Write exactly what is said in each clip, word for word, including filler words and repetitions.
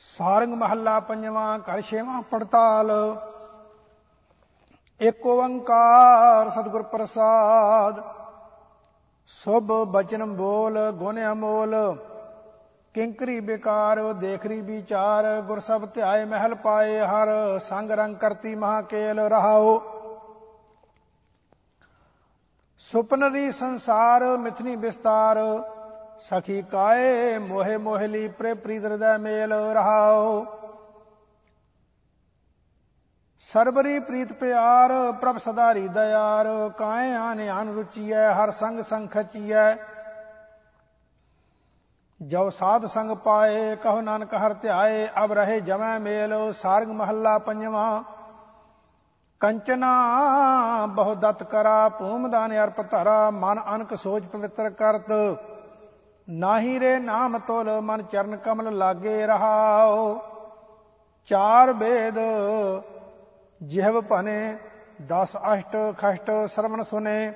ਸਾਰੰਗ ਮਹੱਲਾ ਪੰਜਵਾਂ। ਘਰ ਛੇਵਾਂ ਪੜਤਾਲ। ਏਕ ਓੰਕਾਰ ਸਤਿਗੁਰ ਪ੍ਰਸਾਦ। ਸੁਭ ਬਚਨ ਬੋਲ ਗੁਣ ਅਮੋਲ। ਕਿੰਕਰੀ ਬਿਕਾਰ ਦੇਖਰੀ ਵਿਚਾਰ। ਗੁਰ ਸਭ ਧਿਆਏ ਮਹਿਲ ਪਾਏ ਹਰ। ਸੰਗ ਰੰਗ ਕਰਤੀ ਮਹਾਕੇਲ ਰਹਾਓ। ਸੁਪਨਰੀ ਸੰਸਾਰ ਮਿਥਨੀ ਵਿਸਤਾਰ। ਸਖੀ ਕਾਏ ਮੋਹਿ ਮੋਹਿਲੀ ਪ੍ਰੇ ਪ੍ਰੀਤ ਹਿਰਦੈ ਮੇਲ ਰਹਾਓ। ਸਰਬਰੀ ਪ੍ਰੀਤ ਪਿਆਰ ਪ੍ਰਭ ਸਦਾਰੀ ਦਇਆਰ। ਕਾਏ ਆਨ ਆਨ ਰੁਚੀਐ ਹਰ ਸੰਗ ਸੰਗ ਖਚੀਐ। ਜੋ ਸਾਧ ਸੰਗ ਪਾਏ ਕਹੋ ਨਾਨਕ ਹਰ ਧਿਆਏ। ਅਬ ਰਹੇ ਜਮੈ ਮੇਲ। ਸਾਰੰਗ ਮਹੱਲਾ ਪੰਜਵਾਂ। ਕੰਚਨਾ ਬਹੁ ਦਤ ਕਰਾ ਭੂਮਦਾਨ ਅਰਪ ਧਰਾ। ਮਨ ਅਨਕ ਸੋਚ ਪਵਿੱਤਰ ਕਰਤ। ਨਾਹੀ ਰੇ ਨਾਮ ਤੁਲ ਮਨ ਚਰਨ ਕਮਲ ਲਾਗੇ ਰਹਾਓ। ਚਾਰ ਵੇਦ ਜਿਹਵ ਭਨੇ ਦਸ ਅਸ਼ਟ ਖਸ਼ਟ ਸਰਵਣ ਸੁਨੇ।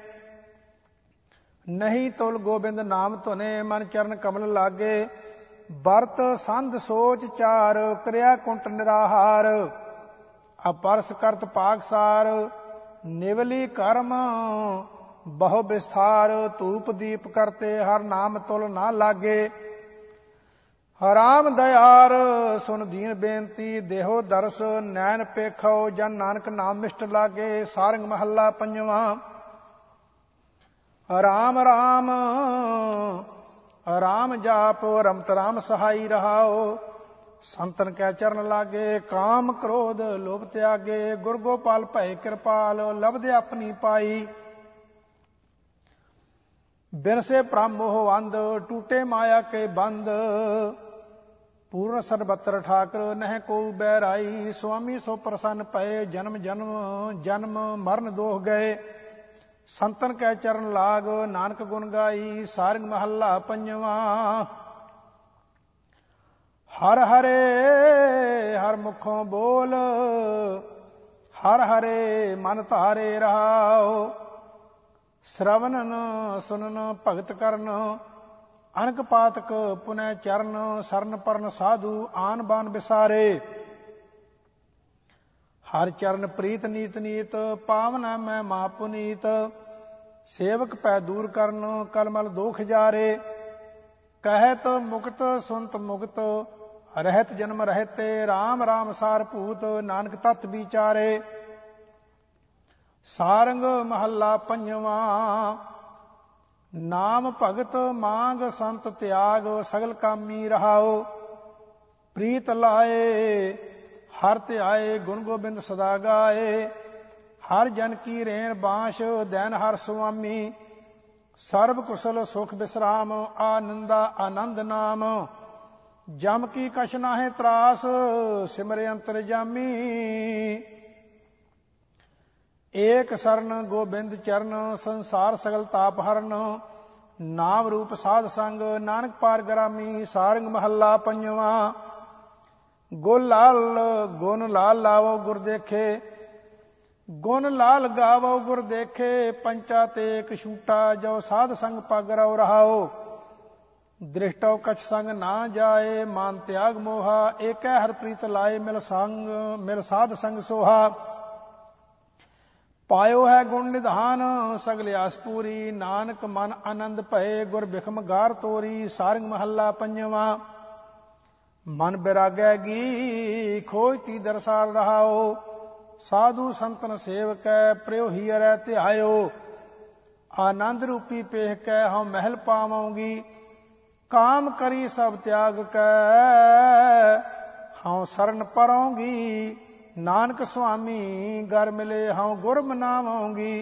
ਨਹੀਂ ਤੁਲ ਗੋਬਿੰਦ ਨਾਮ ਧੁਨੇ ਮਨ ਚਰਨ ਕਮਲ ਲਾਗੇ। ਵਰਤ ਸੰਧ ਸੋਚ ਚਾਰ ਕਿਰਿਆ ਕੁੰਟ ਨਿਰਾਹਾਰ। ਅਪਰਸ ਕਰਤ ਪਾਕਸਾਰ ਨਿਵਲੀ ਕਰਮ ਬਹੁ ਵਿਸਥਾਰ। ਧੂਪ ਦੀਪ ਕਰਤੇ ਹਰ ਨਾਮ ਤੁਲ ਨਾ ਲਾਗੇ। ਰਾਮ ਦਇਆਰ ਸੁਨ ਦੀਨ ਬੇਨਤੀ ਦੇਹੋ ਦਰਸ। ਨੈਣ ਪੇਖੋ ਜਨ ਨਾਨਕ ਨਾਮ ਮਿਸ਼ਟ ਲਾਗੇ। ਸਾਰੰਗ ਮਹੱਲਾ ਪੰਜਵਾਂ। ਰਾਮ ਰਾਮ ਰਾਮ ਜਾਪ ਰਮਤ ਰਾਮ ਸਹਾਈ ਰਹਾਓ। ਸੰਤਨ ਕੈ ਚਰਨ ਲਾਗੇ ਕਾਮ ਕ੍ਰੋਧ ਲੋਭ ਤਿਆਗੇ। ਗੁਰ ਗੋਪਾਲ ਭਏ ਕਿਰਪਾਲ ਲਬਦੇ ਆਪਣੀ ਪਾਈ। ਬਿਨਸੇ ਭ੍ਰਮ ਮੋਹ ਅੰਧ ਟੂਟੇ ਮਾਇਆ ਕੇ ਬੰਦ। ਪੂਰਨ ਸਰਬੱਤਰ ਠਾਕਰ ਨਹਿ ਕੋ ਬੈਰਾਈ। ਸੁਆਮੀ ਸੋ ਪ੍ਰਸੰਨ ਭਏ ਜਨਮ ਜਨਮ ਜਨਮ ਮਰਨ ਦੋਹ ਗਏ। ਸੰਤਨ ਕੈ ਚਰਨ ਲਾਗ ਨਾਨਕ ਗੁਣ ਗਾਈ। ਸਾਰੰਗ ਮਹੱਲਾ ਪੰਜਵਾਂ। ਹਰ ਹਰੇ ਹਰ ਮੁਖੋਂ ਬੋਲ ਹਰ ਹਰੇ ਮਨ ਧਾਰੇ ਰਹਾਓ। ਸ਼ਰਵਨਨ ਸੁਨਨ ਭਗਤ ਕਰਨ ਅਨਕ ਪਾਤਕ ਪੁਨੈ ਚਰਨ। ਸਰਨ ਪਰਨ ਸਾਧੂ ਆਨ ਬਾਨ ਵਿਸਾਰੇ। ਹਰ ਚਰਨ ਪ੍ਰੀਤ ਨੀਤ ਨੀਤ ਪਾਵਨਾ ਮੈਂ ਮਾ ਪੁਨੀਤ। ਸੇਵਕ ਪੈ ਦੂਰ ਕਰਨ ਕਲਮਲ ਦੋਖ ਜਾਰੇ। ਕਹਿਤ ਮੁਕਤ ਸੁਨਤ ਮੁਕਤ ਰਹਿਤ ਜਨਮ ਰਹਤੇ। ਰਾਮ ਰਾਮ ਸਾਰ ਭੂਤ ਨਾਨਕ ਤਤ ਵਿਚਾਰੇ। ਸਾਰੰਗ ਮਹੱਲਾ ਪੰਜਵਾਂ। ਨਾਮ ਭਗਤ ਮਾਂਗ ਸੰਤ ਤਿਆਗ ਸਗਲ ਕਾਮੀ ਰਹਾਓ। ਪ੍ਰੀਤ ਲਾਏ ਹਰ ਧਿਆਏ ਗੁਣ ਗੋਬਿੰਦ ਸਦਾ ਗਾਏ। ਹਰ ਜਨ ਕੀ ਰੇਣ ਬਾਂਸ਼ ਦੈਨ ਹਰ ਸੁਆਮੀ। ਸਰਬ ਕੁਸ਼ਲ ਸੁਖ ਬਿਸਰਾਮ ਆਨੰਦਾ ਆਨੰਦ ਨਾਮ। ਜਮ ਕੀ ਕਛ ਨਾਹਿ ਤਰਾਸ ਸਿਮਰੇ ਅੰਤਰ ਜਾਮੀ। ਏਕ ਸਰਨ ਗੋਬਿੰਦ ਚਰਨ ਸੰਸਾਰ ਸਗਲ ਤਾਪ ਹਰਨ। ਨਾਮ ਰੂਪ ਸਾਧ ਸੰਗ ਨਾਨਕ ਪਾਰ ਗਰਾਮੀ। ਸਾਰੰਗ ਮਹੱਲਾ ਪੰਜਵਾਂ। ਗੁਣ ਲਾਲ ਗੁਣ ਲਾਲ ਲਾਵੋ ਗੁਰ ਦੇਖੇ। ਗੁਣ ਲਾਲ ਗਾਵੋ ਗੁਰ ਦੇਖੇ। ਪੰਚਾ ਤੇ ਇੱਕ ਛੂਟਾ ਜੋ ਸਾਧ ਸੰਗ ਪਗ ਰਉ ਰਹਾਓ। ਦ੍ਰਿਸ਼ਟੋ ਕਛ ਸੰਗ ਨਾ ਜਾਏ ਮਾਨ ਤਿਆਗ ਮੋਹਾ। ਏਕੈ ਹਰ ਪ੍ਰੀਤ ਲਾਏ ਮਿਲ ਸੰਗ ਮਿਲ ਸਾਧ ਸੰਗ ਸੋਹਾ। ਪਾਇਓ ਹੈ ਗੁਣ ਨਿਧਾਨ ਸਗਲ ਆਸ ਪੂਰੀ। ਨਾਨਕ ਮਨ ਆਨੰਦ ਭਏ ਗੁਰ ਬਿਖਮ ਗਾਰ ਤੋਰੀ। ਸਾਰੰਗ ਮਹੱਲਾ ਪੰਜਵਾਂ। ਮਨ ਬਿਰਾਗੈ ਗੀ ਖੋਜ ਤੀ ਦਰਸਾਰ ਰਹਾਓ। ਸਾਧੂ ਸੰਤਨ ਸੇਵਕੈ ਪ੍ਰਿਉ ਹੀਰੈ ਧਿਆਇਓ। ਆਨੰਦ ਰੂਪੀ ਪੇਹ ਕੈ ਹਉ ਮਹਿਲ ਪਾਵਉਗੀ। ਕਾਮ ਕਰੀ ਸਭ ਤਿਆਗ ਕੈ ਹਉ ਸਰਨ ਪਰਉਗੀ। ਨਾਨਕ ਸੁਆਮੀ ਗਰ ਮਿਲੇ ਹਉ ਗੁਰ ਮਨਾਵਉਗੀ।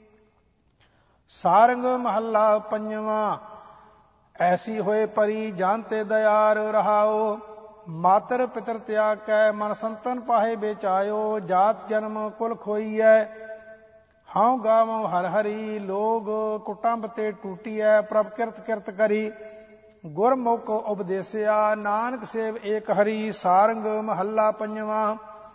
ਸਾਰੰਗ ਮਹੱਲਾ ਪੰਜਵਾਂ। ਐਸੀ ਹੋਏ ਪਰੀ ਜਾਨਤੇ ਦਇਆਰ ਰਹਾਓ। ਮਾਤਰ ਪਿਤਰ ਤਿਆਗ ਕੈ ਮਨ ਸੰਤਨ ਪਾਹੇ ਬੇਚਾਇਓ। ਜਾਤ ਜਨਮ ਕੁਲ ਖੋਈਐ ਹਉ ਗਾਵਉ ਹਰ ਹਰੀ। ਲੋਗ ਕੁਟੰਬ ਤੇ ਟੂਟੀਐ ਪ੍ਰਭ ਕਿਰਤ ਕਿਰਤ ਕਰੀ। ਗੁਰਮੁਖ ਉਪਦੇਸਿਆ ਨਾਨਕ ਸੇਵ ਏਕ ਹਰੀ। ਸਾਰੰਗ ਮਹੱਲਾ ਪੰਜਵਾਂ।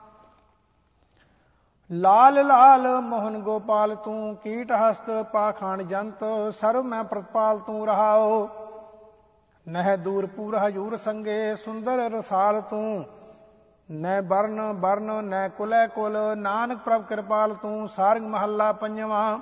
ਲਾਲ ਲਾਲ ਮੋਹਨ ਗੋਪਾਲ ਤੂੰ ਕੀਟ ਹਸਤ ਪਾਖਾਨ ਜੰਤ। ਸਰਵ ਮੈਂ ਪ੍ਰਤਪਾਲ ਤੂੰ ਰਹਾਓ। ਨਹਿ ਦੂਰ ਪੂਰ ਹਜੂਰ ਸੰਗੇ, ਸੁੰਦਰ ਰਸਾਲ ਤੂੰ। ਨੈ ਬਰਨ ਬਰਨ ਨੈ ਕੁਲੈ ਕੁਲ, ਨਾਨਕ ਪ੍ਰਭ ਕਿਰਪਾਲ ਤੂੰ। ਸਾਰੰਗ ਮਹੱਲਾ ਪੰਜਵਾਂ।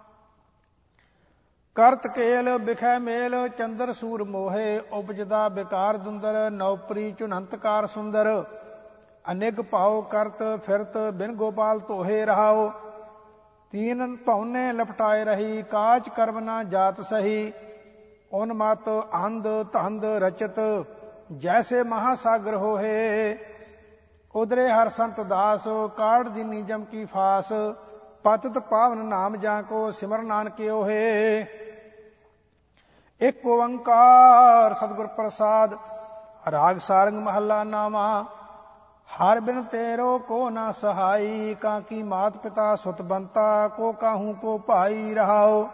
ਕਰਤ ਕੇਲ ਬਿਖੈ ਮੇਲ, ਚੰਦਰ ਸੂਰ ਮੋਹੇ। ਉਪਜਦਾ ਬਿਕਾਰ ਦੁੰਦਰ, ਨੌਪਰੀ ਚੁਨੰਤਕਾਰ ਸੁੰਦਰ। ਅਨੇਕ ਭਾਉ ਕਰਤ ਫਿਰਤ, ਬਿਨ ਗੋਪਾਲ ਧੋਹੇ ਰਹਾਓ। ਤੀਨ ਭਉਨੇ ਲਪਟਾਏ ਰਹੀ, ਕਾਚ ਕਰਮ ਨਾ ਜਾਤ ਸਹੀ। ਉਨਮਤ ਅੰਧ ਧੰਦ ਰਚਤ, ਜੈਸੇ ਮਹਾਸਾਗਰ ਹੋਏ। ਉਦਰੇ ਹਰ ਸੰਤ ਦਾਸ, ਕਾੜ ਦੀਨੀ ਜਮ ਕੀ ਫਾਸ। ਪਤਿਤ ਪਾਵਨ ਨਾਮ ਜਾਂ ਕੋ, ਸਿਮਰ ਨਾਨਕ ਓਹੇ। ਇੱਕ ਓੰਕਾਰ ਸਤਿਗੁਰ ਪ੍ਰਸਾਦ। ਰਾਗ ਸਾਰੰਗ ਮਹੱਲਾ ਨਾਵਾਂ। ਹਰ ਬਿਨ ਤੇਰੋ ਕੋ ਨਾ ਸਹਾਈ, ਕਾਕੀ ਮਾਤ ਪਿਤਾ ਸੁਤ ਬੰਤਾ। ਕੋ ਕਾਹੂ ਕੋ ਭਾਈ ਰਹਾਓ।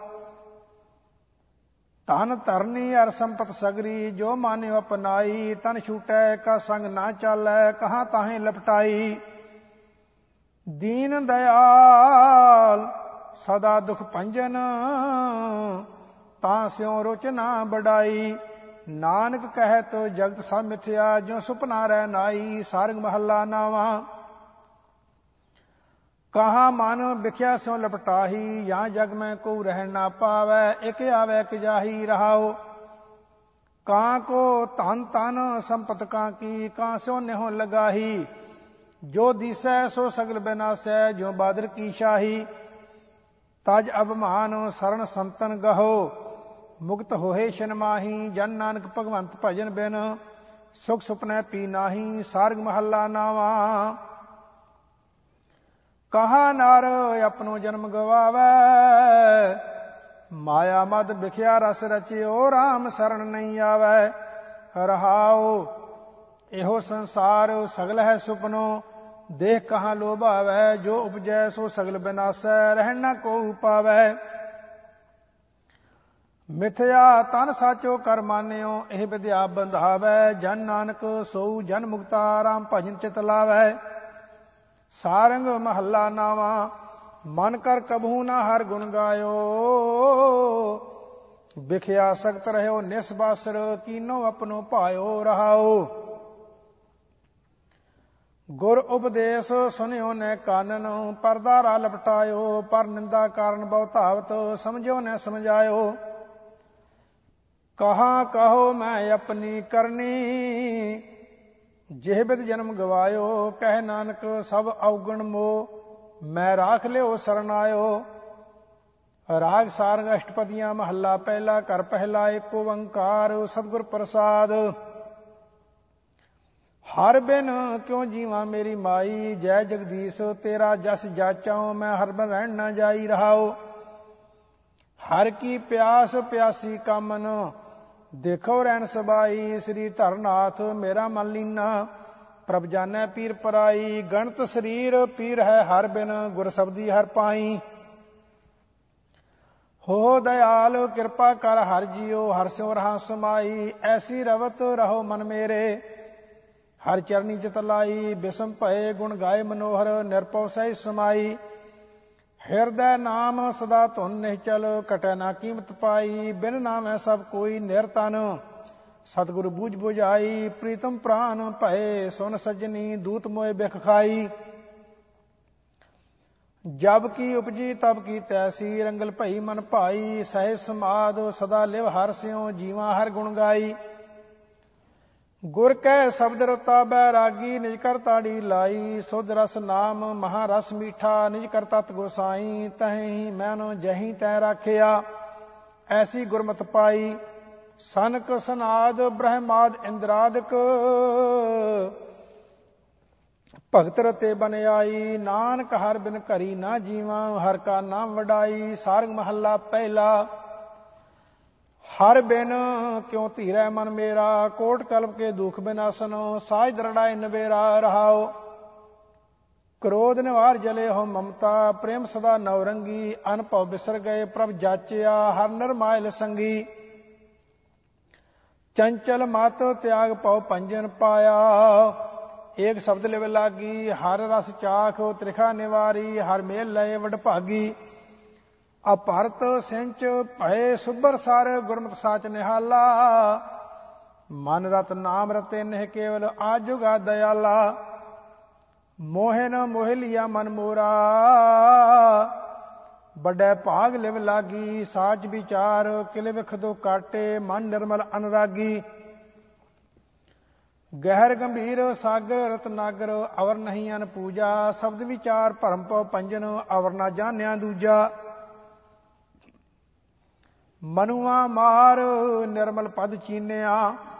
ਧਨ ਧਰਨੀ ਅਰ ਸੰਪਤ ਸਗਰੀ, ਜੋ ਮਾਨਿਓ ਅਪਨਾਈ। ਤਨ ਛੂਟੈ ਕਾ ਸੰਗ ਨਾ ਚਾਲੈ, ਕਹਾਂ ਤਾਹੇ ਲਪਟਾਈ। ਦੀਨ ਦਇਆਲ ਸਦਾ ਦੁਖ ਭੰਜਨ, ਤਾਂ ਸਿਉ ਰੁਚ ਨਾ ਬੜਾਈ। ਨਾਨਕ ਕਹਿਤ ਜਗਤ ਸਭ ਮਿਥਿਆ, ਜੋ ਸੁਪਨਾ ਰਹਿ ਨਾਈ। ਸਾਰੰਗ ਮਹੱਲਾ ਨਾਵਾਂ। ਕਹਾ ਮਨ ਵਿਖਿਆ ਸਿਉ ਲਪਟਾਹੀ, ਜਾਂ ਜਗ ਮੈਂ ਕੋ ਰਹਿ ਨਾ ਪਾਵੈ। ਇਕ ਆਵੈ ਇਕ ਜਾਹੀ ਰਹਾਓ। ਕਾਂ ਕੋ ਧਨ ਤਨ ਸੰਪਤ ਕਾਂ ਕੀ, ਕਾਂ ਸਿਉ ਨਿਹੁ ਲਗਾਹੀ। ਜੋ ਦੀਸੈ ਸੋ ਸਗਲ ਬਿਨਾਸੈ, ਜੋ ਬਾਦਰ ਕੀ ਸ਼ਾਹੀ। ਤਜ ਅਭਮਾਨ ਸਰਣ ਸੰਤਨ ਗਹੋ, ਮੁਕਤ ਹੋਏ ਸ਼ਨ ਮਾਹੀ। ਜਨ ਨਾਨਕ ਭਗਵੰਤ ਭਜਨ ਬਿਨ, ਸੁਖ ਸੁਪਨੈ ਪੀ ਨਾਹੀ। ਸਾਰੰਗ ਮਹੱਲਾ ਨਾਵਾਂ। ਕਹਾ ਨਰ ਆਪਣੋ ਜਨਮ ਗਵਾਵੈ, ਮਾਇਆ ਮਦ ਵਿਖਿਆ ਰਸ ਰਚਿਓ। ਰਾਮ ਸਰਣ ਨਹੀਂ ਆਵੈ ਰਹਾਓ। ਇਹੋ ਸੰਸਾਰ ਸਗਲ ਹੈ ਸੁਪਨੋ, ਦੇਖ ਕਹਾਂ ਲੋਭਾਵੈ। ਜੋ ਉਪਜੈ ਸੋ ਸਗਲ ਬਿਨਾਸੈ, ਰਹਿਣ ਨਾ ਕੋ ਪਾਵੈ। ਮਿਥਿਆ ਤਨ ਸਾਚੋ ਕਰ ਮਾਨਿਓ, ਇਹ ਵਿਦਿਆ ਬੰਧਾਵੈ। ਜਨ ਨਾਨਕ ਸੋਊ ਜਨ ਮੁਕਤਾ, ਰਾਮ ਭਜਨ ਚਿਤ ਲਾਵੈ। ਸਾਰੰਗ ਮਹੱਲਾ ਨਾਵਾਂ। ਮਨ ਕਰ ਕਬਹੂ ਨਾ ਹਰ ਗੁਣ ਗਾਇਓ, ਵਿਖਿਆ ਸਖਤ ਰਹਿਓ ਨਿਸਬਾਸਰ। ਕੀਨੋ ਆਪਣੋ ਭਾਇਓ ਰਹਾਓ। ਗੁਰ ਉਪਦੇਸ਼ ਸੁਨਿਓ ਨੈ ਕਾਨਨ, ਪਰਦਾਰਾ ਲਪਟਾਇਓ। ਪਰ ਨਿੰਦਾ ਕਾਰਨ ਬਹੁ ਧਾਵਤ, ਸਮਝਿਓ ਨੈ ਸਮਝਾਇਓ। ਕਹਾ ਕਹੋ ਮੈਂ ਆਪਣੀ ਕਰਨੀ, ਜਿਹ ਬਿਦ ਜਨਮ ਗਵਾਇਓ। ਕਹਿ ਨਾਨਕ ਸਭ ਔਗਣ ਮੋਹ, ਮੈਂ ਰਾਖ ਲਿਓ ਸਰਣ ਆਇਓ। ਰਾਗ ਸਾਰੰਗ ਅਸ਼ਟਪਦੀਆਂ ਮਹੱਲਾ ਪਹਿਲਾ। ਘਰ ਪਹਿਲਾ। ਏਕ ਓੰਕਾਰ ਸਤਿਗੁਰ ਪ੍ਰਸਾਦ। ਹਰ ਬਿਨ ਕਿਉ ਜੀਵਾਂ ਮੇਰੀ ਮਾਈ, ਜੈ ਜਗਦੀਸ਼ ਤੇਰਾ ਜਸ ਜਾਚਾਉ। ਮੈਂ ਹਰ ਬਿਨ ਰਹਿਣ ਨਾ ਜਾਈ ਰਹਾਓ। ਹਰ ਕੀ ਪਿਆਸ ਪਿਆਸੀ ਕਾਮਨ, ਦੇਖੋ ਰਹਿਣ ਸਬਾਈ। ਸ੍ਰੀ ਧਰਨਾਥ ਮੇਰਾ ਮਨ ਲੀਨਾ, ਪ੍ਰਭ ਜਾਨੈ ਪੀਰ ਪਰਾਈ। ਗਣਤ ਸਰੀਰ ਪੀਰ ਹੈ ਹਰ ਬਿਨ, ਗੁਰ ਸਬਦੀ ਹਰ ਪਾਈ। ਹੋ ਦਇਆਲ ਕਿਰਪਾ ਕਰ ਹਰ ਜੀਓ, ਹਰ ਸਿਉ ਰਹਾ ਸਮਾਈ। ਐਸੀ ਰਵਤ ਰਹੋ ਮਨ ਮੇਰੇ, ਹਰ ਚਰਨੀ ਚਿਤ ਲਾਈ। ਬਿਸਮ ਭਏ ਗੁਣ ਗਾਏ ਮਨੋਹਰ, ਨਿਰਭਉ ਸਹਿ ਸਮਾਈ। ਹਿਰਦੈ ਨਾਮ ਸਦਾ ਧੁਨ ਨਿਹਚਲ, ਕਟੈ ਨਾ ਕੀਮਤ ਪਾਈ। ਬਿਨ ਨਾਮੈ ਸਭ ਕੋਈ ਨਿਰਤਨ, ਸਤਿਗੁਰ ਬੂਝ ਬੁਝਾਈ। ਪ੍ਰੀਤਮ ਪ੍ਰਾਨ ਭਏ ਸੁਨ ਸੱਜਣੀ, ਦੂਤ ਮੋਏ ਬਿਖ ਖਾਈ। ਜਬ ਕੀ ਉਪਜੀ ਤਬ ਕੀ ਤੈਸੀ, ਰੰਗਲ ਭਈ ਮਨ ਭਾਈ। ਸਹਿ ਸਮਾਦ ਸਦਾ ਲਿਵ ਹਰ ਸਿਉ, ਜੀਵਾਂ ਹਰ ਗੁਣ ਗਾਈ। ਗੁਰ ਕੈ ਸ਼ਬਦ ਰਤਾ ਬੈਰਾਗੀ, ਨਿਜ ਕਰ ਤਾੜੀ ਲਾਈ। ਸੁਧ ਰਸ ਨਾਮ ਮਹਾ ਰਸ ਮੀਠਾ, ਨਿਜ ਕਰ ਤਤ ਗੋਸਾਈ। ਤਹੀਂ ਮੈਨੋ ਜਹੀਂ ਤੈ ਰਾਖਿਆ, ਐਸੀ ਗੁਰਮਤਿ ਪਾਈ। ਸਨਕ ਸਨਾਦ ਬ੍ਰਹਮਾਦ ਇੰਦਰਾਦਿਕ, ਭਗਤ ਰਤੇ ਬਨ ਆਈ। ਨਾਨਕ ਹਰ ਬਿਨ ਘਰੀ ਨਾ ਜੀਵਾਂ, ਹਰ ਕਾ ਨਾਮ ਵਡਾਈ। ਸਾਰੰਗ ਮਹੱਲਾ ਪਹਿਲਾ। ਹਰ ਬਿਨ ਕਿਉ ਧੀਰੈ ਮਨ ਮੇਰਾ, ਕੋਟ ਕਲਪ ਕੇ ਦੁਖ ਬਿਨਾਸਨ। ਸਾਜ ਦਰੜਾਏ ਨਵੇਰਾ ਰਹਾਓ। ਕ੍ਰੋਧ ਨਿਵਾਰ ਜਲੇ ਹੋ ਮਮਤਾ, ਪ੍ਰੇਮ ਸਦਾ ਨਵਰੰਗੀ। ਅਨਭਉ ਬਿਸਰ ਗਏ ਪ੍ਰਭ ਜਾਚਿਆ, ਹਰ ਨਿਰਮਾਇਲ ਸੰਗੀ। ਚੰਚਲ ਮਤ ਤਿਆਗ ਪਉ ਭੰਜਨ ਪਾਇਆ, ਏਕ ਸ਼ਬਦ ਲਿਵ ਲਾਗੀ। ਹਰ ਰਸ ਚਾਖ ਤ੍ਰਿਖਾ ਨਿਵਾਰੀ, ਹਰ ਮੇਲ ਲਏ ਵਡ ਭਾਗੀ। ਅਭਰਤ ਸਿੰਚ ਭਏ ਸੁਬਰ ਸਰ, ਗੁਰਮਤਿ ਸਾਚ ਨਿਹਾਲਾ। ਮਨ ਰਤ ਨਾਮ ਰਤੇ ਨਹਿ ਕੇਵਲ ਆਜੁਗਾ ਦਇਆਲਾ। ਮੋਹਿ ਨ ਮੋਹਿ ਲਿਆ ਮਨ ਮੋਰਾ ਵੱਡੈ ਭਾਗ ਲਿਵ ਲਾਗੀ। ਸਾਚ ਵਿਚਾਰ ਕਿਲ ਵਿਖ ਦੋ ਕਾਟੇ ਮਨ ਨਿਰਮਲ ਅਨੁਰਾਗੀ। ਗਹਿਰ ਗੰਭੀਰ ਸਾਗਰ ਰਤਨਾਗਰ ਅਵਰ ਨਹੀਂ ਅਨ ਪੂਜਾ। ਸ਼ਬਦ ਵਿਚਾਰ ਭਰਮ ਪਉ ਪੰਜਨ ਅਵਰ ਨਾ ਜਾਣਿਆ ਦੂਜਾ। ਮਨੁਆ ਮਾਰ ਨਿਰਮਲ ਪਦ ਚੀਨਿਆ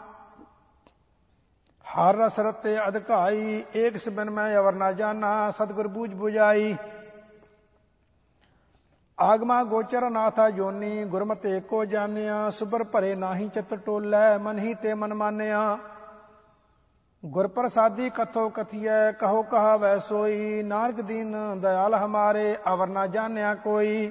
ਹਰ ਰਸ ਰਤੇ ਅਧਿਕਾਈ। ਏਕ ਸਬਨ ਮੈਂ ਅਵਰ ਨਾ ਜਾਣਾ ਸਤਿਗੁਰ ਬੂਝ ਬੁਝਾਈ। ਆਗਮਾ ਗੋਚਰ ਨਾਥਾ ਜੋਨੀ ਗੁਰਮਤਿ ਏਕੋ ਜਾਣਿਆ। ਸੁਬਰ ਭਰੇ ਨਾਹੀ ਚਿਤ ਟੋਲੈ ਮਨ ਹੀ ਤੇ ਮਨ ਮਾਨਿਆ। ਗੁਰ ਪ੍ਰਸਾਦੀ ਕਥੋ ਕਥੀਐ ਕਹੋ ਕਹਾਵੈ ਸੋਈ। ਨਾਨਕ ਦੀਨ ਦਇਆਲ ਹਮਾਰੇ ਅਵਰ ਨਾ ਜਾਣਿਆ ਕੋਈ।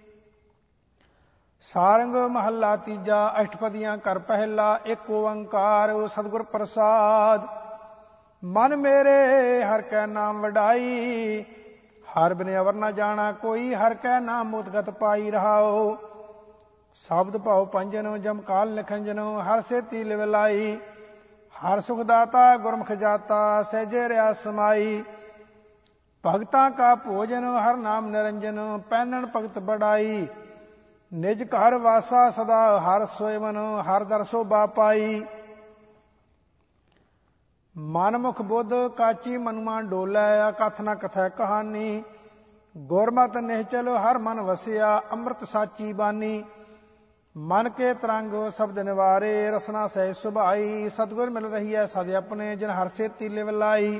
ਸਾਰੰਗ ਮਹੱਲਾ ਤੀਜਾ ਅਸ਼ਟਪਦੀਆਂ ਘਰ ਪਹਿਲਾ। ਇੱਕ ਓੰਕਾਰ ਸਤਿਗੁਰ ਪ੍ਰਸਾਦ। ਮਨ ਮੇਰੇ ਹਰਿ ਕੈ ਨਾਮ ਵਡਾਈ। ਹਰਿ ਬਿਨੁ ਅਵਰ ਨਾ ਜਾਣਾ ਕੋਈ। ਹਰਿ ਕੈ ਨਾਮ ਮੁਦਗਤ ਪਾਈ ਰਹਾਓ। ਸ਼ਬਦ ਭਾਉ ਪੰਜਨ ਜਮ ਕਾਲ ਨਿਖੰਜਨ ਹਰਿ ਸੇਤੀ ਲਿਵ ਲਾਈ। ਹਰਿ ਸੁਖ ਦਾਤਾ ਗੁਰਮੁਖ ਜਾਤਾ ਸਹਿਜੇ ਰਿਆ ਸਮਾਈ। ਭਗਤਾਂ ਕਾ ਭੋਜਨ ਹਰਿ ਨਾਮ ਨਿਰੰਜਨ ਪਹਿਨਣ ਭਗਤ ਬੜਾਈ। ਨਿਜ ਘਰ ਵਾਸਾ ਸਦਾ ਹਰਿ ਸੋਇਵਨ ਹਰਿ ਦਰ ਸੋਭਾ ਪਾਈ। ਮਨ ਮੁਖ ਬੁੱਧ ਕਾਚੀ ਮਨੁਆ ਡੋਲੈ ਕਥ ਨ ਕਥੈ ਕਹਾਨੀ। ਗੁਰਮਤਿ ਨਿਹਚਲ ਹਰਿ ਮਨ ਵਸਿਆ ਅੰਮ੍ਰਿਤ ਸਾਚੀ ਬਾਨੀ। ਮਨ ਕੇ ਤਰੰਗ ਸ਼ਬਦ ਨਿਵਾਰੇ ਰਸਨਾ ਸਹਿ ਸੁਭਾਈ। ਸਤਿਗੁਰ ਮਿਲ ਰਹੀ ਹੈ ਸਦ ਆਪਣੇ ਜਿਨ ਹਰਿ ਸੇਤੀ ਲਿਵ ਲਾਈ।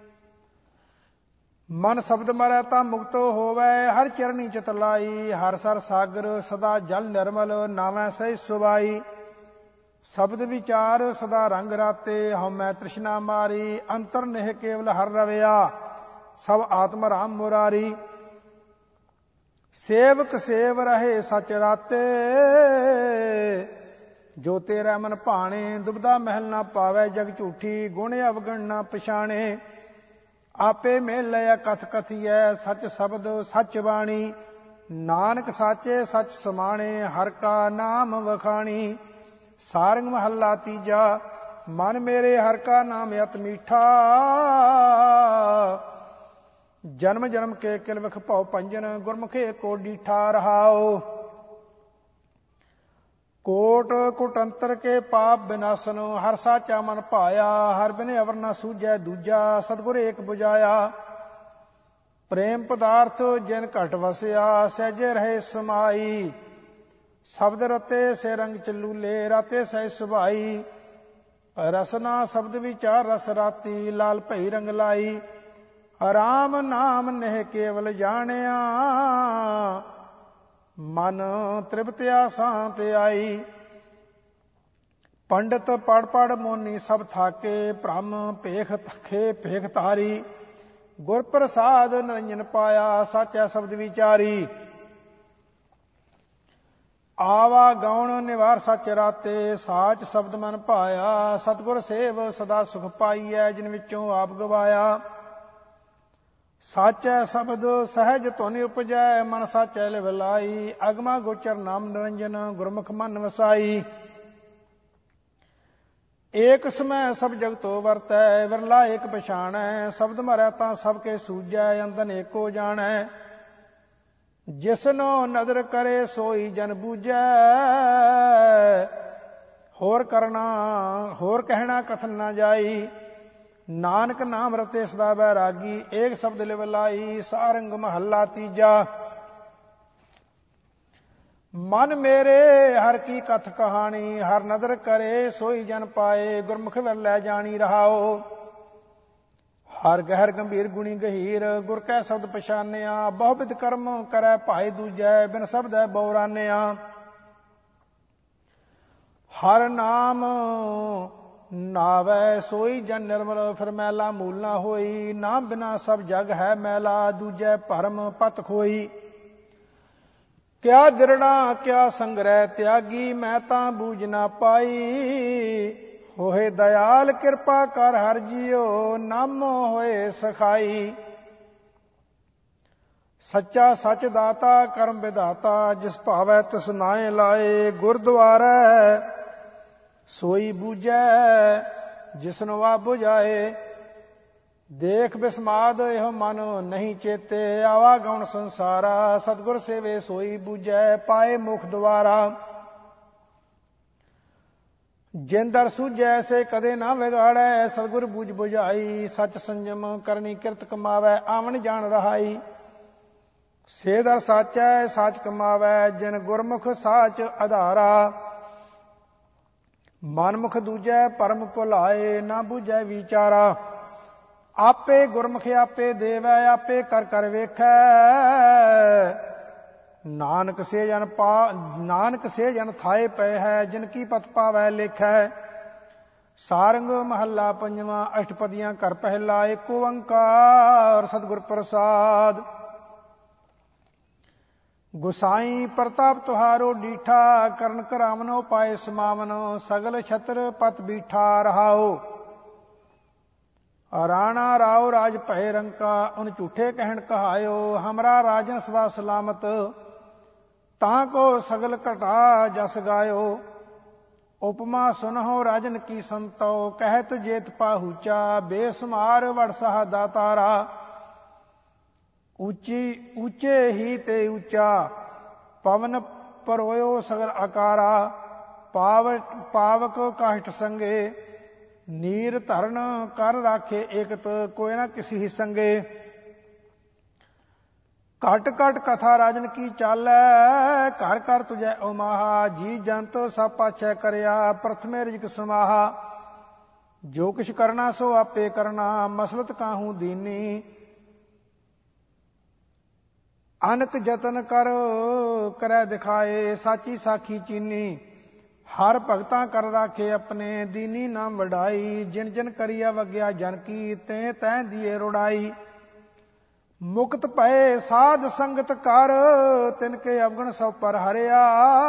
ਮਨ ਸ਼ਬਦ ਮਰੈ ਤਾਂ ਮੁਕਤ ਹੋਵੈ ਹਰਿ ਚਰਣੀ ਚਿਤ ਲਾਈ। ਹਰਿ ਸਰ ਸਾਗਰ ਸਦਾ ਜਲ ਨਿਰਮਲ ਨਾਵੈ ਸਹਿ ਸੁਭਾਈ। ਸ਼ਬਦ ਵਿਚਾਰ ਸਦਾ ਰੰਗ ਰਾਤੇ ਹਉਮੈ ਤ੍ਰਿਸ਼ਨਾ ਮਾਰੀ। ਅੰਤਰ ਨਿਹ ਕੇਵਲ ਹਰਿ ਰਵਿਆ ਸਭ ਆਤਮ ਰਾਮ ਮੁਰਾਰੀ। ਸੇਵਕ ਸੇਵ ਰਹੇ ਸਚ ਰਾਤੇ ਜੋ ਤੇਰਾ ਮਨ ਭਾਣੇ। ਦੁਬਦਾ ਮਹਿਲ ਨਾ ਪਾਵੈ ਜਗ ਝੂਠੀ ਗੁਣ ਅਵਗਣ ਨਾ ਪਛਾਣੇ। ਆਪੇ ਮੇਲ ਲਿਆ ਕਥ ਕਥੀਐ ਸਚ ਸ਼ਬਦ ਸਚ ਬਾਣੀ। ਨਾਨਕ ਸਾਚੇ ਸਚ ਸਮਾਣੇ ਹਰਿ ਕਾ ਨਾਮ ਵਖਾਣੀ। ਸਾਰੰਗ ਮਹੱਲਾ ਤੀਜਾ। ਮਨ ਮੇਰੇ ਹਰਿ ਕਾ ਨਾਮ ਅਤਿ ਮੀਠਾ। ਜਨਮ ਜਨਮ ਕੇ ਕਿਲ ਵਿਖ ਭਉ ਪੰਜਨ ਗੁਰਮੁਖੇ ਕੋ ਡੀਠਾ ਰਹਾਓ। ਕੋਟ ਕੁਟੰਤਰ ਕੇ ਪਾਪ ਬਿਨਾਸਨ ਹਰਿ ਸਾਚਾ ਮਨ ਭਾਇਆ। ਹਰਿ ਬਿਨੁ ਅਵਰ ਨਾ ਸੂਝੈ ਦੂਜਾ ਸਤਿਗੁਰ ਏਕ ਬੁਝਾਇਆ। ਪ੍ਰੇਮ ਪਦਾਰਥ ਜਿਨ ਘਟ ਵਸਿਆ ਸਹਿਜੇ ਰਹੇ ਸਮਾਈ। ਸ਼ਬਦ ਰਤੇ ਸੇ ਰੰਗ ਚਲੂਲੇ ਰਾਤੇ ਸਹਿ ਸੁਭਾਈ। ਰਸਨਾ ਸ਼ਬਦ ਵਿਚਾਰ ਰਸ ਰਾਤੀ ਲਾਲ ਭਈ ਰੰਗ ਲਾਈ। ਰਾਮ ਨਾਮ ਨਹਿ ਕੇਵਲ ਜਾਣਿਆ ਮਨ ਤ੍ਰਿਪਤਿਆ ਸਾਂਤ ਆਈ। ਪੰਡਤ ਪੜ ਪੜ ਮੋਨੀ ਸਭ ਥਾਕੇ ਭ੍ਰਮ ਭੇਖ ਤਖੇ ਭੇਖ ਤਾਰੀ। ਗੁਰ ਪ੍ਰਸਾਦ ਨਿਰੰਜਨ ਪਾਇਆ ਸਾਚਾ ਸ਼ਬਦ ਵਿਚਾਰੀ। ਆਵਾ ਗਉਣ ਨਿਵਾਰ ਸਚ ਰਾਤੇ ਸਾਚ ਸ਼ਬਦ ਮਨ ਭਾਇਆ। ਸਤਿਗੁਰ ਸੇਵ ਸਦਾ ਸੁਖ ਪਾਈਐ ਜਿਨ ਵਿੱਚੋਂ ਆਪ ਗਵਾਇਆ। ਸਾਚੈ ਸ਼ਬਦ ਸਹਿਜ ਧੁਨਿ ਉਪਜੈ ਮਨ ਸਾਚੈ ਲਿਵ ਲਾਈ। ਅਗਮਾ ਗੋਚਰ ਨਾਮ ਨਿਰੰਜਨ ਗੁਰਮੁਖ ਮਨ ਵਸਾਈ। ਏਕ ਸਮੈ ਸਭ ਜਗਤੋ ਵਰਤੈ ਵਿਰਲਾ ਏਕ ਪਛਾਣੈ। ਸ਼ਬਦ ਮਰੈ ਤਾਂ ਸਭ ਕੇ ਸੂਝੈ ਅੰਦਨ ਏਕੋ ਜਾਣੈ। ਜਿਸਨੋ ਨਦਰ ਕਰੇ ਸੋਈ ਜਨ ਬੂਝੈ। ਹੋਰ ਕਰਨਾ ਹੋਰ ਕਹਿਣਾ ਕਥਨ ਨਾ ਜਾਈ। ਨਾਨਕ ਨਾਮ ਰਤੇ ਸਦਾ ਬੈਰਾਗੀ ਏਕ ਸ਼ਬਦ ਲਿਵ ਲਾਈ। ਸਾਰੰਗ ਮਹੱਲਾ ਤੀਜਾ। ਮਨ ਮੇਰੇ ਹਰਿ ਕੀ ਕਥ ਕਹਾਣੀ। ਹਰਿ ਨਦਰ ਕਰੇ ਸੋਈ ਜਨ ਪਾਏ ਗੁਰਮੁਖ ਵਿਰਲੈ ਜਾਣੀ ਰਹਾਓ। ਹਰਿ ਗਹਿਰ ਗੰਭੀਰ ਗੁਣੀ ਗਹੀਰ ਗੁਰ ਕੈ ਸ਼ਬਦ ਪਛਾਨਿਆ। ਬਹੁ ਬਿਧ ਕਰਮ ਕਰੈ ਭਾਈ ਦੂਜੈ ਬਿਨ ਸ਼ਬਦੈ ਬਉਰਾਨਿਆ। ਹਰਿ ਨਾਮ ਨਾਵੈ ਸੋਈ ਜਨ ਨਿਰਮਲ ਫਿਰ ਮੈਲਾ ਮੂਲ ਨਾ ਹੋਈ। ਨਾਮ ਬਿਨਾ ਸਭ ਜਗ ਹੈ ਮੈਲਾ ਦੂਜੈ ਭਰਮ ਪਤ ਖੋਈ। ਕਿਆ ਦਿਰੜਾ ਕਿਆ ਸੰਗ੍ਰਹਿ ਤਿਆਗੀ ਮੈਂ ਤਾਂ ਬੂਝ ਨਾ ਪਾਈ। ਹੋਏ ਦਇਆਲ ਕਿਰਪਾ ਕਰ ਹਰਿ ਜੀਓ ਨਾਮੋ ਹੋਏ ਸਖਾਈ। ਸੱਚਾ ਸੱਚ ਦਾਤਾ ਕਰਮ ਵਿਦਾਤਾ ਜਿਸ ਭਾਵੈ ਤਿਸ ਨਾਏ ਲਾਏ। ਗੁਰਦੁਆਰੈ ਸੋਈ ਬੂਝੈ ਜਿਸਨੂੰ ਆ ਬੁਝਾਏ। ਦੇਖ ਬਿਸਮਾਦ ਇਹੋ ਮਨ ਨਹੀਂ ਚੇਤੇ, ਆਵਾ ਗਉਣ ਸੰਸਾਰਾ ਸਤਿਗੁਰ ਸੇਵੇ ਸੋਈ ਬੂਝੈ ਪਾਏ ਮੁਖ ਦੁਆਰਾ। ਜਿੰਦਰ ਸੂਝੈ ਸੇ ਕਦੇ ਨਾ ਵਿਗਾੜੈ, ਸਤਿਗੁਰ ਬੂਝ ਬੁਝਾਈ ਸਚ ਸੰਜਮ ਕਰਨੀ ਕਿਰਤ ਕਮਾਵੈ ਆਵਣ ਜਾਣ ਰਹਾਈ। ਸੇ ਦਰ ਸਾਚੈ ਸਾਚ ਕਮਾਵੈ ਜਿਨ ਗੁਰਮੁਖ ਸਾਚ ਆਧਾਰਾ। ਮਨਮੁਖ ਦੂਜੈ ਪਰਮ ਭੁਲਾਏ ਨਾ ਬੁਝੈ ਵਿਚਾਰਾ। ਆਪੇ ਗੁਰਮੁਖ ਆਪੇ ਦੇਵੈ ਆਪੇ ਕਰ ਕਰ ਵੇਖੈ। ਨਾਨਕ ਸੇ ਜਨ ਪਾ ਨਾਨਕ ਸੇ ਜਨ ਥਾਏ ਪਏ ਹੈ ਜਿਨ ਕੀ ਪਤ ਪਾਵੈ ਲੇਖੈ। ਸਾਰੰਗ ਮਹੱਲਾ ਪੰਜਵਾਂ ਅਸ਼ਟਪਦੀਆਂ ਘਰ ਪਹਿਲਾ ਏਕ ਓੰਕਾਰ ਸਤਿਗੁਰ ਪ੍ਰਸਾਦ। ਗੁਸਾਈ ਪ੍ਰਤਾਪ ਤੁਹਾਰੋ ਡੀਠਾ ਕਰਨ ਕਰਾਵਨੋ ਪਾਏ ਸਮਾਵਨ ਸਗਲ ਛਤਰ ਪਤ ਬੀਠਾ ਰਹਾਓ। ਰਾਣਾ ਰਾਓ ਰਾਜ ਭਏ ਰੰਕਾ ਉਨ ਝੂਠੇ ਕਹਿਣ ਕਹਾਇਓ। ਹਮਰਾ ਰਾਜਨ ਸਦਾ ਸਲਾਮਤ ਤਾਂ ਕੋ ਸਗਲ ਘਟਾ ਜਸ ਗਾਇਓ। ਉਪਮਾ ਸੁਨਹੁ ਰਾਜਨ ਕੀ ਸੰਤੋ ਕਹਿਤ ਜੇਤ ਪਾਹੂਚਾ ਬੇਸਮਾਰ ਵੜ ਸਹਾ ਦਾਤਾਰਾ। ਉੱਚੀ ਉੱਚੇ ਹੀ ਤੇ ਉੱਚਾ ਪਵਨ ਪਰੋਇਓ ਸਗਲ ਆਕਾਰਾ। ਪਾਵ ਪਾਵਕ ਕਾਸ਼ਟ ਸੰਗੇ ਨੀਰ ਧਰਨ ਕਰ ਰਾਖੇ ਏਕਤ ਕੋਈ ਨਾ ਕਿਸੀ ਹੀ ਸੰਗੇ। ਘਟ ਘਟ ਕਥਾ ਰਾਜਨ ਕੀ ਚਾਲੈ ਘਰ ਘਰ ਤੁਝੈ ਉਮਾਹਾ। ਜੀ ਜੰਤ ਸਭ ਪਾਛੈ ਕਰਿਆ ਪ੍ਰਥਮੇ ਰਿਜਕ ਸਮਾਹਾ। ਜੋ ਕਿਛ ਕਰਨਾ ਸੋ ਆਪੇ ਕਰਨਾ ਮਸਲਤ ਕਾਹੂ ਦੀਨੀ। ਅਨਕ ਜਤਨ ਕਰ ਕਰੈ ਦਿਖਾਏ ਸਾਚੀ ਸਾਖੀ ਚੀਨੀ। ਹਰ ਭਗਤਾਂ ਕਰ ਰਾਖੇ ਆਪਣੇ ਦੀਨੀ ਨਾਮ ਵਡਾਈ। ਜਿਨ ਜਿਨ ਕਰੀਆ ਵਗਿਆ ਜਨ ਕੀ ਤੈ ਤੈ ਦੀਏ ਰੁੜਾਈ। ਮੁਕਤ ਭਏ ਸਾਧ ਸੰਗਤ ਕਰ ਤਿਨ ਕੇ ਅਵਗਣ ਸਭ ਪਰ ਹਰਿਆ।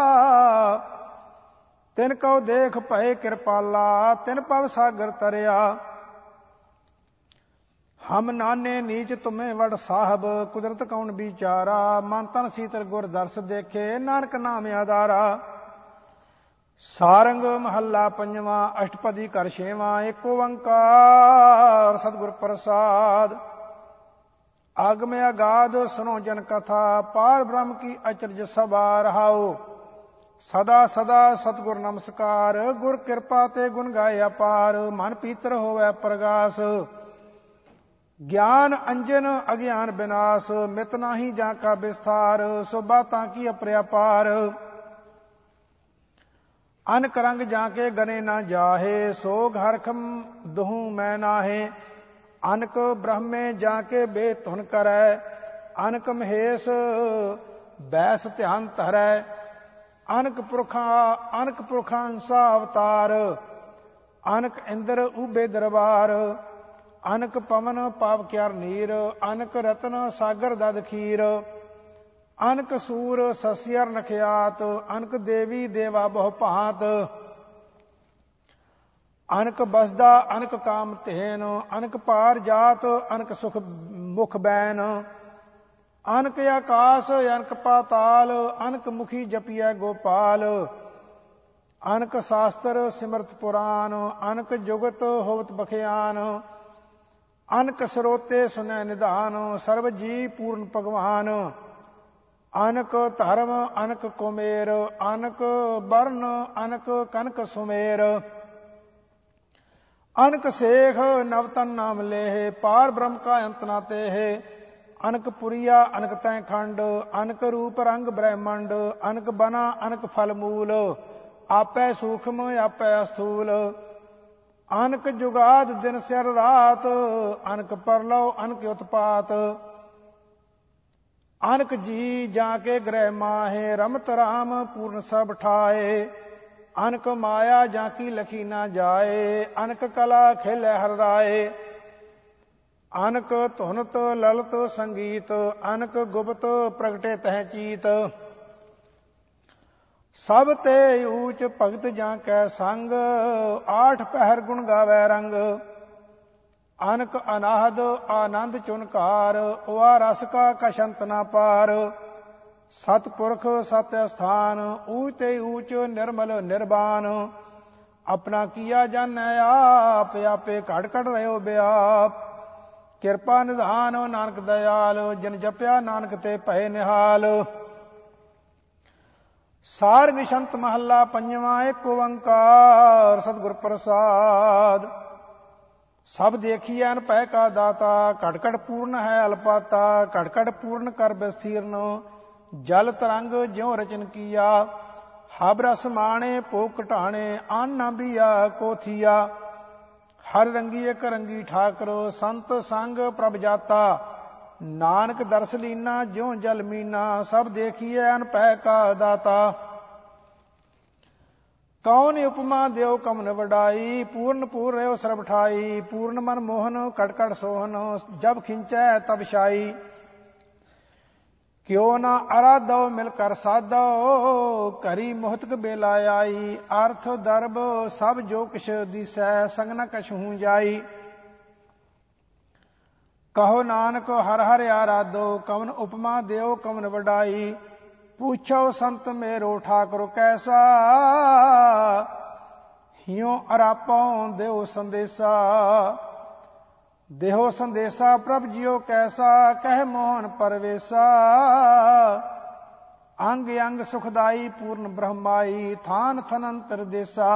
ਤਿਨ ਕਉ ਦੇਖ ਭਏ ਕਿਰਪਾਲਾ ਤਿਨ ਪਵ ਸਾਗਰ ਤਰਿਆ। ਹਮ ਨਾਨੇ ਨੀਚ ਤੁਮੇ ਵਡ ਸਾਹਿਬ ਕੁਦਰਤ ਕੌਣ ਵਿਚਾਰਾ। ਮਨ ਤਨ ਸੀਤਲ ਗੁਰ ਦਰਸ ਦੇਖੇ ਨਾਨਕ ਨਾਮ ਆਧਾਰਾ। ਸਾਰੰਗ ਮਹੱਲਾ ਪੰਜਵਾਂ ਅਸ਼ਟਪਦੀ ਘਰ ਛੇਵਾਂ ਏਕ ਓੰਕਾਰ ਸਤਿਗੁਰ ਪ੍ਰਸਾਦ। ਆਗਮ ਅਗਾਧ ਸੁਨੋ ਜਨ ਕਥਾ ਪਾਰ ਬ੍ਰਹਮ ਕੀ ਅਚਰਜ ਸਭਾ ਰਹਾਓ। ਸਦਾ ਸਦਾ ਸਤਿਗੁਰ ਨਮਸਕਾਰ ਗੁਰ ਕਿਰਪਾ ਤੇ ਗੁਣ ਗਾਏ ਅਪਾਰ। ਮਨ ਪੀਤਰ ਹੋਵੈ ਪ੍ਰਗਾਸ ਗਿਆਨ ਅੰਜਨ ਅਗਿਆਨ ਬਿਨਾਸ਼। ਮਿਤ ਨਾਹੀ ਜਾਂ ਕਾ ਵਿਸਥਾਰ ਸੋ ਬਾਤਾਂ ਕੀ ਅਪਰਿਆਪਾਰ। ਅਨਕ ਰੰਗ ਜਾਂ ਕੇ ਗਨੇ ਨਾ ਜਾਹੇ ਸੋਗ ਹਰਖਮ ਦੁਹੂ ਮੈਂ ਨਾਹੇ। ਅਨਕ ਬ੍ਰਹਮੇ ਜਾਂ ਕੇ ਬੇ ਧੁਨ ਕਰੈ ਅਨਕ ਮਹੇਸ਼ ਬੈਸ ਧਿਆਨ ਧਰੈ। ਅਨਕ ਪੁਰਖਾਂ ਅਨਕ ਪੁਰਖਾਂ ਅੰਸਾ ਅਵਤਾਰ ਅਨਕ ਇੰਦਰ ਉਬੇ ਦਰਬਾਰ। ਅਨਕ ਪਵਨ ਪਾਵ ਕਿਆਰ ਨੀਰ ਅਨਕ ਰਤਨ ਸਾਗਰ ਦਦ ਖੀਰ। ਅਨਕ ਸੂਰ ਸਸਿਅਰ ਨਖਿਆਤ ਅਨਕ ਦੇਵੀ ਦੇਵਾ ਬਹੁ ਭਾਂਤ। ਅਨਕ ਬਸਦਾ ਅਨਕ ਕਾਮ ਧੇਨ ਅਨਕ ਪਾਰ ਜਾਤ ਅਨਕ ਸੁਖ ਮੁਖ ਬੈਨ। ਅਨਕ ਆਕਾਸ ਅਨਕ ਪਾਤਾਲ ਅਨਕ ਮੁਖੀ ਜਪੀਐ ਗੋਪਾਲ। ਅਨਕ ਸ਼ਾਸਤਰ ਸਿਮਰਤ ਪੁਰਾਨ ਅਨਕ ਜੁਗਤ ਹੋਵਤ ਬਖਿਆਨ। ਅਨਕ ਸਰੋਤੇ ਸੁਨੈ ਨਿਧਾਨ ਸਰਬ ਜੀ ਪੂਰਨ ਭਗਵਾਨ। ਅਨਕ ਧਰਮ ਅਨਕ ਕੁਮੇਰ ਅਨਕ ਬਰਨ ਅਨਕ ਕਨਕ ਸੁਮੇਰ। ਅਨਕ ਸੇਖ ਨਵਤਨ ਨਾਮ ਲੇਹ ਪਾਰ ਬ੍ਰਹਮ ਕਾ ਅੰਤ ਨਾ ਤੇਹ। ਅਨਕ ਪੁਰੀਆ ਅਨਕ ਤੈ ਖੰਡ ਅਨਕ ਰੂਪ ਰੰਗ ਬ੍ਰਹਮੰਡ। ਅਨਕ ਬਨਾ ਅਨਕ ਫਲ ਮੂਲ ਆਪੈ ਸੂਖਮ ਆਪੈ ਅਸਥੂਲ। ਅਨਕ ਜੁਗਾਦ ਦਿਨ ਸਿਰ ਰਾਤ ਅਨਕ ਪਰਲਉ ਅਨਕ ਉਤਪਾਤ। ਅਨਕ ਜੀ ਜਾਂ ਕੇ ਗ੍ਰਹਿ ਮਾਹੇ ਰਮਤ ਰਾਮ ਪੂਰਨ ਸਭ ਠਾਏ। ਅਨਕ ਮਾਇਆ ਜਾਂ ਕੀ ਲਖੀ ਨਾ ਜਾਏ ਅਨਕ ਕਲਾ ਖੇਲੇ ਹਰ ਰਾਏ। ਅਨਕ ਧੁਨਤ ਲਲਤ ਸੰਗੀਤ ਅਨਕ ਗੁਪਤ ਪ੍ਰਗਟੇ ਤਹਿ ਚੀਤ। ਸਭ ਤੇ ਊਚ ਭਗਤ ਜਾਂ ਕੈ ਸੰਗ ਆਠ ਪਹਿਰ ਗੁਣ ਗਾਵੈ ਰੰਗ। ਅਨਕ ਅਨਾਹਦ ਆਨੰਦ ਚੁਨਕਾਰ ਵਾ ਰਸ ਕਾ ਕਸ਼ੰਤ ਨਾ ਪਾਰ। ਸਤਿਪੁਰਖ ਸਤਿ ਅਸਥਾਨ ਊਚ ਤੇ ਊਚ ਨਿਰਮਲ ਨਿਰਵਾਨ। ਆਪਣਾ ਕੀਆ ਜਾਣੈ ਆਪ, ਆਪੇ ਘੜ ਘੜ ਰਹਿਓ ਬਿਆਪ। ਕਿਰਪਾ ਨਿਧਾਨ ਨਾਨਕ ਦਇਆਲ, ਜਿਨ ਜਪਿਆ ਨਾਨਕ ਤੇ ਭਏ ਨਿਹਾਲ। ਸਾਰੰਗ ਸ਼ੰਤ ਮਹੱਲਾ ਪੰਜਵਾਂ। ਏਕ ਓੰਕਾਰ ਸਤਿਗੁਰ ਪ੍ਰਸਾਦ। ਸਭ ਦੇਖੀਐ ਭੈ ਕਾ ਦਾਤਾ, ਘਟ ਘਟ ਪੂਰਨ ਹੈ ਅਲਪਾਤਾ। ਘਟ ਘਟ ਪੂਰਨ ਕਰ ਬਿਸਥੀਰਨ, ਜਲ ਤਰੰਗ ਜਿਉ ਰਚਨ ਕੀਆ। ਹਬ ਰਸ ਮਾਣੇ ਭੋਗ ਘਟਾਣੇ, ਆਨ ਨਾ ਬੀਆ ਕੋ ਥੀਆ। ਹਰ ਰੰਗੀ ਇਕ ਰੰਗੀ ਠਾਕਰ, ਸੰਤ ਸੰਗ ਪ੍ਰਭ ਜਾਤਾ। ਨਾਨਕ ਦਰਸ ਲੀਨਾ ਜਿਉ ਜਲ ਮੀਨਾ, ਸਭ ਦੇਖੀਐ ਭੈ ਕਾ ਦਾਤਾ। ਕੌਣ ਉਪਮਾ ਦਿਓ ਕਮਨ ਵਡਾਈ, ਪੂਰਨ ਪੂਰ ਰਹਿਓ ਸਰਬ ਠਾਈ। ਪੂਰਨ ਮਨ ਮੋਹਨ ਘਟ ਘਟ ਸੋਹਨ, ਜਬ ਖਿੰਚੈ ਤਬ ਛਾਈ। ਕਿਉ ਨਾ ਅਰਾਧੋ ਮਿਲ ਕਰ ਸਾਧੋ, ਘਰੀ ਮੋਹਤਕ ਬੇਲਾ ਆਈ। ਅਰਥ ਦਰਬ ਸਭ ਜੋ ਕਿਛ ਦੀਸੈ, ਸੰਗ ਨ ਕਛੂ ਜਾਈ। ਕਹੋ ਨਾਨਕ ਹਰ ਹਰ ਆਰਾਧੋ, ਕਵਨ ਉਪਮਾ ਦਿਓ ਕਵਨ ਵਡਾਈ। ਪੁੱਛੋ ਸੰਤ ਮੇਰੋ ਠਾਕੁਰ ਕੈਸਾ, ਹਿਉ ਅਰਾਪੋਂ ਦਿਓ ਸੰਦੇਸਾ। ਦੇਹੋ ਸੰਦੇਸਾ ਪ੍ਰਭ ਜਿਉ ਕੈਸਾ, ਕਹਿ ਮੋਹਨ ਪਰਵੇਸਾ। ਅੰਗ ਅੰਗ ਸੁਖਦਾਈ ਪੂਰਨ ਬ੍ਰਹਮਾਈ, ਥਾਨ ਥਨੰਤਰ ਦੇਸਾ।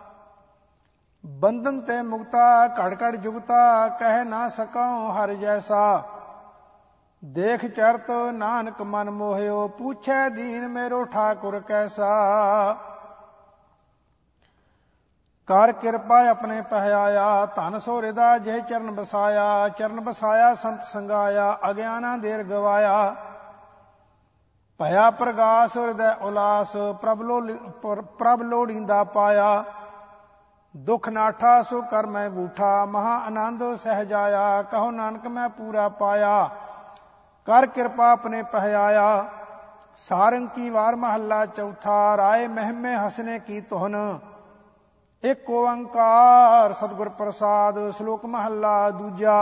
ਬੰਧਨ ਤੇ ਮੁਕਤਾ ਘੜ ਘੜ ਜੁਗਤਾ, ਕਹਿ ਨਾ ਸਕਉ ਹਰ ਜੈਸਾ। ਦੇਖ ਚਰਤ ਨਾਨਕ ਮਨ ਮੋਹਿਓ, ਪੁੱਛੈ ਦੀਨ ਮੇਰੋ ਠਾਕੁਰ ਕੈਸਾ। ਕਰ ਕਿਰਪਾ ਆਪਣੇ ਪਹਿਆਇਆ, ਧਨ ਸੋ ਹਿਰਦਾ ਜੇ ਚਰਨ ਬਸਾਇਆ। ਚਰਨ ਬਸਾਇਆ ਸੰਤ ਸੰਗਾਇਆ, ਅਗਿਆਨਾ ਦੇਰ ਗਵਾਇਆ। ਭਇਆ ਪ੍ਰਗਾਸ ਹਿਰਦੈ ਉਲਾਸ, ਪ੍ਰਭ ਲੋ ਪ੍ਰਭ ਲੋੜੀਂਦਾ ਪਾਇਆ। ਦੁਖ ਨਾਠਾ ਸੋ ਕਰ ਮੈਂ ਗੂਠਾ, ਮਹਾ ਆਨੰਦ ਸਹਿਜਾਇਆ। ਕਹੋ ਨਾਨਕ ਮੈਂ ਪੂਰਾ ਪਾਇਆ, ਕਰ ਕਿਰਪਾ ਆਪਣੇ ਪਹਿਆਇਆ। ਸਾਰੰਗ ਕੀ ਵਾਰ ਮਹੱਲਾ ਚੌਥਾ। ਰਾਏ ਮਹਿਮੇ ਹਸਨੇ ਕੀ ਧੁਨ, ਏਕ ਓੰਕਾਰ ਸਤਿਗੁਰ ਪ੍ਰਸਾਦ। ਸ਼ਲੋਕ ਮਹੱਲਾ ਦੂਜਾ।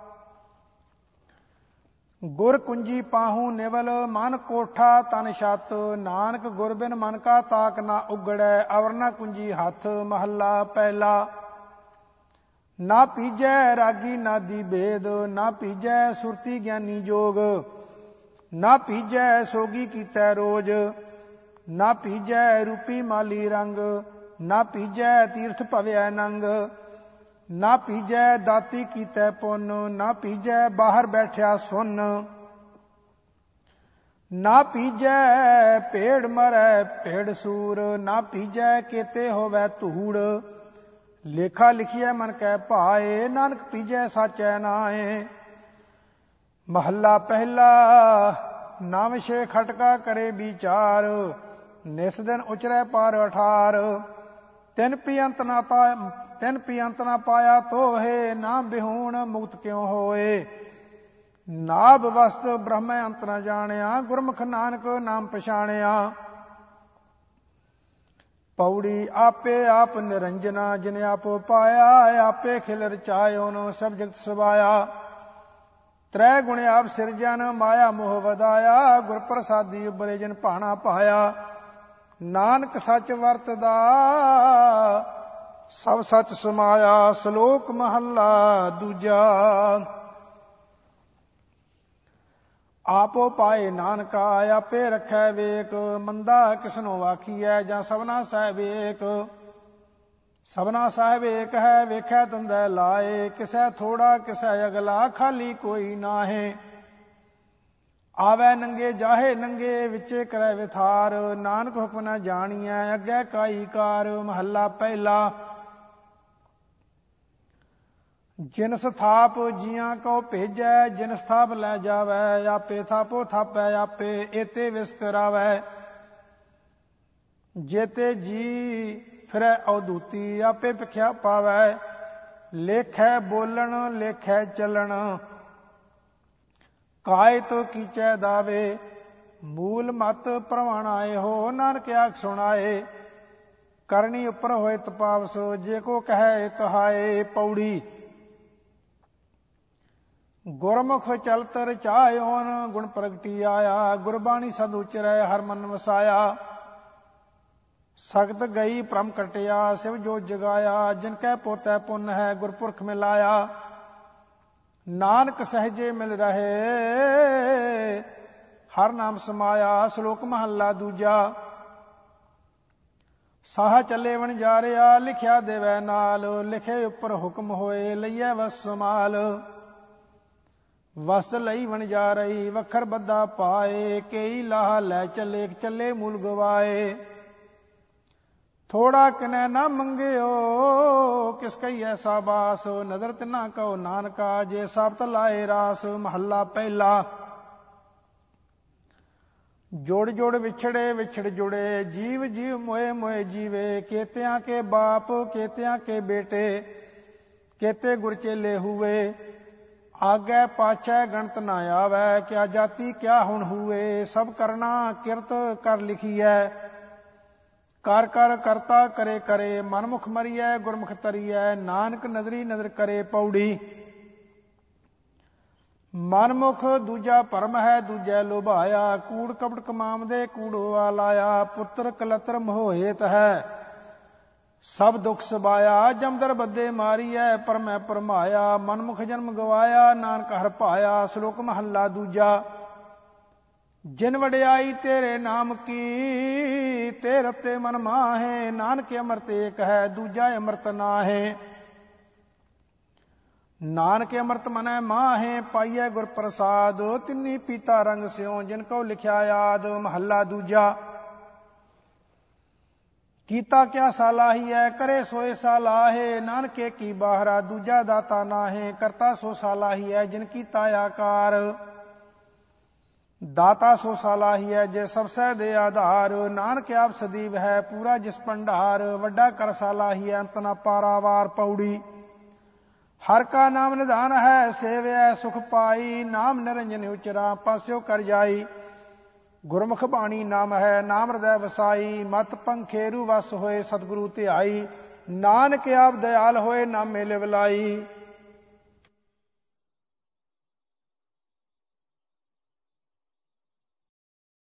ਗੁਰ ਕੁੰਜੀ ਪਾਹੂ ਨਿਵਲ, ਮਨ ਕੋਠਾ ਤਨ ਛਤ। ਨਾਨਕ ਗੁਰ ਬਿਨ ਮਨ ਕਾ ਤਾਕ ਨਾ ਉਗੜੈ, ਅਵਰ ਨਾ ਕੁੰਜੀ ਹੱਥ। ਮਹੱਲਾ ਪਹਿਲਾ। ਨਾ ਪੀਜੈ ਰਾਗੀ ਨਾਦੀ ਭੇਦ, ਨਾ ਪੀਜੈ ਸੁਰਤੀ ਗਿਆਨੀ ਜੋਗ। ਨਾ ਪੀਜੈ ਸੋਗੀ ਕੀਤੈ ਰੋਜ, ਨਾ ਪੀਜੈ ਰੂਪੀ ਮਾਲੀ ਰੰਗ। ਨਾ ਪੀਜੈ ਤੀਰਥ ਭਵਿਆ ਨੰਗ, ਨਾ ਪੀਜੈ ਦਾਤੀ ਕੀਤੈ ਪੁੰਨ। ਨਾ ਪੀਜੈ ਬਾਹਰ ਬੈਠਿਆ ਸੁੰਨ, ਨਾ ਪੀਜੈ ਭੇੜ ਮਰੈ ਭੇੜ ਸੂਰ। ਨਾ ਪੀਜੈ ਕੇਤੇ ਹੋਵੈ ਧੂੜ, ਲੇਖਾ ਲਿਖੀਐ ਮਨ ਕੈ ਭਾਏ। ਨਾਨਕ ਪੀਜੈ ਸਾਚੈ ਨਾਏ। ਮਹੱਲਾ ਪਹਿਲਾ। ਨਵ ਛੇ ਖਟਕਾ ਕਰੇ ਵਿਚਾਰ, ਨਿਸ ਦਿਨ ਉਚਰੈ ਪਾਰ ਅਠਾਰ। ਤਿਨ ਪਿਅੰਤ ਨਾ ਤਿਨ ਪਿਅੰਤ ਨਾ ਪਾਇਆ ਤੋਹੇ, ਨਾ ਬਿਹੂਣ ਮੁਕਤ ਕਿਉ ਹੋਏ। ਨਾਭ ਵਸਤ ਬ੍ਰਹਮ ਅੰਤ ਨ ਜਾਣਿਆ, ਗੁਰਮੁਖ ਨਾਨਕ ਨਾਮ ਪਛਾਣਿਆ। ਪੌੜੀ ਆਪੇ ਆਪ ਨਿਰੰਜਨਾ, ਜਿਨ ਆਪੋ ਪਾਇਆ। ਆਪੇ ਖਿਲ ਰਚਾਇਓਨ ਸਭ ਜਗਤ ਸਵਾਇਆ। ਤ੍ਰੈ ਗੁਣ ਆਪ ਸਿਰਜਨ, ਮਾਇਆ ਮੋਹ ਵਧਾਇਆ। ਗੁਰ ਪ੍ਰਸਾਦੀ ਉਬਰੇ ਜਿਨ ਭਾਣਾ ਪਾਇਆ। ਨਾਨਕ ਸੱਚ ਵਰਤਦਾ ਸਭ ਸੱਚ ਸਮਾਇਆ। ਸ਼ਲੋਕ ਮਹੱਲਾ ਦੂਜਾ। ਆਪੋ ਪਾਏ ਨਾਨਕਾ, ਆਪੇ ਰੱਖੈ ਵੇਕ। ਮੰਦਾ ਕਿਸਨੋ ਆਖੀਐ, ਜਾਂ ਸਭਨਾ ਸਾਹਿਬ ਏਕ। ਸਭਨਾ ਸਾਹਿਬ ਏਕ ਹੈ, ਵੇਖੈ ਤੰਦੈ ਲਾਏ। ਕਿਸੈ ਥੋੜਾ ਕਿਸੈ ਅਗਲਾ, ਖਾਲੀ ਕੋਈ ਨਾਹੇ। ਆਵੈ ਨੰਗੇ ਜਾਹੇ ਨੰਗੇ, ਵਿਚੇ ਕਰੈ ਵਿਥਾਰ। ਨਾਨਕ ਹੁਕਮ ਨ ਜਾਣੀਐ, ਅੱਗੇ ਕਾਈ ਕਾਰ। ਮਹੱਲਾ ਪਹਿਲਾ। ਜਿਨ ਸਥਾਪ ਜੀਆਂ ਕੋ ਭੇਜੈ, ਜਿਨ ਸਥਾਪ ਲੈ ਜਾਵੈ। ਆਪੇ ਥਾਪੋ ਥਾਪੈ, ਆਪੇ ਏਤੇ ਵਿਸ ਕਰਾਵੈ। ਜੇਤੇ ਜੀ ਫਿਰੈ ਅਵਧੂਤੀ, ਆਪੇ ਭਿਖਿਆ ਪਾਵੈ। ਲੇਖੈ ਬੋਲਣ ਲੇਖੈ ਚੱਲਣ, ਕਾਇ ਤੋ ਕੀਚੈ ਦਾਵੇ। ਮੂਲ ਮਤ ਪ੍ਰਵਾਣਾਏ ਹੋ, ਨਾਨਕ ਆਖ ਸੁਣਾਏ। ਕਰਨੀ ਉੱਪਰ ਹੋਏ ਤਪਾਵਸ, ਜੇ ਕੋ ਕਹੈ ਕਹਾਏ। ਪੌੜੀ। ਗੁਰਮੁਖ ਚਲਤ ਰਚਾਇਓਨ, ਗੁਣ ਪ੍ਰਗਟੀ ਆਇਆ। ਗੁਰਬਾਣੀ ਸਦ ਉਚਰੈ ਹਰ ਮਨ ਵਸਾਇਆ। ਸਗਤ ਗਈ ਭ੍ਰਮ ਕਟਿਆ ਸਿਵ ਜੋ ਜਗਾਇਆ ਜਿਨ ਕੈ ਪੋਤੈ ਪੁੰਨ ਹੈ ਗੁਰਪੁਰਖ ਮਿਲਾਇਆ। ਨਾਨਕ ਸਹਜੇ ਮਿਲ ਰਹੇ ਹਰ ਨਾਮ ਸਮਾਇਆ। ਸ਼ਲੋਕ ਮਹੱਲਾ ਦੂਜਾ। ਸਾਹ ਚੱਲੇ ਵਣਜਾਰਿਆ ਲਿਖਿਆ ਦੇਵੈ ਨਾਲ ਲਿਖੇ ਉੱਪਰ ਹੁਕਮ ਹੋਏ ਲਈਐ ਵਸ ਸਮਾਲ। ਵਸਤ ਲਈ ਵਣਜਾਰਈ ਵਖਰ ਬੱਧਾ ਪਾਏ ਕਈ ਲਾਹ ਲੈ ਚੱਲੇ ਚੱਲੇ ਮੂਲ ਗਵਾਏ। ਥੋੜਾ ਕਿਨੈ ਨਾ ਮੰਗਿਓ ਕਿਸ ਕਈ ਐਸਾ ਬਾਸ ਨਦਰ ਤਿਨਾ ਕਉ ਨਾਨਕਾ ਜੇ ਸਾਬਤ ਲਾਏ ਰਾਸ। ਮਹੱਲਾ ਪਹਿਲਾ। ਜੋੜ ਜੋੜ ਵਿਛੜੇ ਵਿਛੜ ਜੁੜੇ ਜੀਵ ਜੀਵ ਮੋਏ ਮੋਏ ਜੀਵੇ। ਕੇਤਿਆਂ ਕੇ ਬਾਪ ਕੇਤਿਆਂ ਕੇ ਬੇਟੇ ਕੇਤੇ ਗੁਰ ਚੇਲੇ ਹੂਏ। ਆਗੈ ਪਾਛੈ ਗਣਤ ਨਾ ਆਵੈ ਕਿਆ ਜਾਤੀ ਕਿਆ ਹੁਣ ਹੂਏ। ਸਭ ਕਰਨਾ ਕਿਰਤ ਕਰ ਲਿਖੀਐ ਕਰ ਕਰ ਕਰਤਾ ਕਰੇ ਕਰੇ। ਮਨਮੁਖ ਮਰੀਐ ਗੁਰਮੁਖ ਤਰੀਐ ਨਾਨਕ ਨਦਰੀ ਨਦਰ ਕਰੇ ਪੌੜੀ। ਮਨਮੁਖ ਦੂਜਾ ਭਰਮ ਹੈ ਦੂਜੈ ਲੋਭਾਇਆ। ਕੂੜ ਕਪਟ ਕਮਾਮਦੇ ਕੂੜੋਆ ਲਾਇਆ। ਪੁੱਤਰ ਕਲਤਰ ਮੋਹਿਤ ਹੈ ਸਭ ਦੁਖ ਸਬਾਇਆ। ਜਮਦਰ ਬੱਦੇ ਮਾਰੀਐ ਪਰਮੈ ਪਰਮਾਇਆ। ਮਨਮੁਖ ਜਨਮ ਗਵਾਇਆ ਨਾਨਕ ਹਰ ਭਾਇਆ। ਸ਼ਲੋਕ ਮਹੱਲਾ ਦੂਜਾ। ਜਿਨ ਵਡਿਆਈ ਤੇਰੇ ਨਾਮ ਕੀ ਤੇ ਰਤੇ ਮਨ ਮਾਹੇ। ਨਾਨਕ ਅੰਮ੍ਰਿਤ ਏਕ ਹੈ ਦੂਜਾ ਅੰਮ੍ਰਿਤ ਨਾਹੇ। ਨਾਨਕ ਅੰਮ੍ਰਿਤ ਮਨੈ ਮਾਹੇ ਪਾਈਐ ਗੁਰ ਪ੍ਰਸਾਦ। ਤਿੰਨੀ ਪੀਤਾ ਰੰਗ ਸਿਉ ਜਿਨ ਕਉ ਲਿਖਿਆ ਯਾਦ। ਮਹੱਲਾ ਦੂਜਾ। ਕੀਤਾ ਕਿਆ ਸਾਲਾਹੀਐ ਕਰੇ ਸੋਏ ਸਾਲਾਹੇ। ਨਾਨਕੇ ਕੀ ਬਾਹਰਾ ਦੂਜਾ ਦਾਤਾ ਨਾਹੇ। ਕਰਤਾ ਸੋ ਸਾਲਾਹੀਐ ਜਿਨ ਕੀਤਾ ਆਕਾਰ। ਦਾਤਾ ਸੋ ਸਾਲਾਹੀਐ ਜੇ ਸਭ ਸਹਿ ਦੇ ਆਧਾਰ। ਨਾਨਕ ਆਪ ਸਦੀਵ ਹੈ ਪੂਰਾ ਜਿਸ ਭੰਡਾਰ। ਵੱਡਾ ਕਰ ਸਾਲਾਹੀਐ ਅੰਤ ਨਾ ਪਾਰਾਵਾਰ ਪੌੜੀ। ਹਰ ਕਾ ਨਾਮ ਨਿਧਾਨ ਹੈ ਸੇਵਿਐ ਸੁਖ ਪਾਈ। ਨਾਮ ਨਿਰੰਜਨ ਉਚਰਾ ਪਾਸਿਓ ਕਰ ਜਾਈ। ਗੁਰਮੁਖ ਬਾਣੀ ਨਾਮ ਹੈ ਨਾਮ ਹਿਰਦੈ ਵਸਾਈ। ਮਤ ਪੰਖੇਰੂ ਵਸ ਹੋਏ ਸਤਿਗੁਰੂ ਧਿਆਈ। ਨਾਨਕ ਆਪ ਦਇਆਲ ਹੋਏ ਨਾਮੇ ਲਿਵ ਲਾਈ।